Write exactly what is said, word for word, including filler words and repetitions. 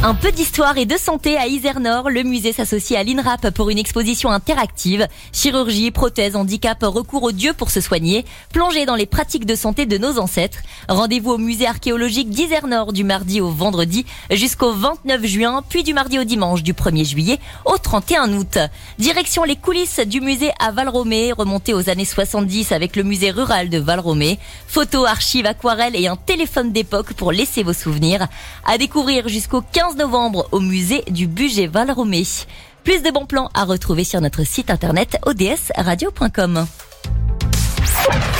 Un peu d'histoire et de santé à Izernore. Le musée s'associe à l'INRAP pour une exposition interactive. Chirurgie, prothèses, handicap, recours aux dieux pour se soigner. Plongée dans les pratiques de santé de nos ancêtres. Rendez-vous au musée archéologique d'Izernore du mardi au vendredi jusqu'au vingt-neuf juin, puis du mardi au dimanche du premier juillet au trente et un août. Direction les coulisses du musée à Valromey, remontée aux années soixante-dix avec le musée rural de Valromey. Photos, archives, aquarelles et un téléphone d'époque pour laisser vos souvenirs. À découvrir jusqu'au quinze novembre au musée du Bugey Valromey. Plus de bons plans à retrouver sur notre site internet o d s radio point com.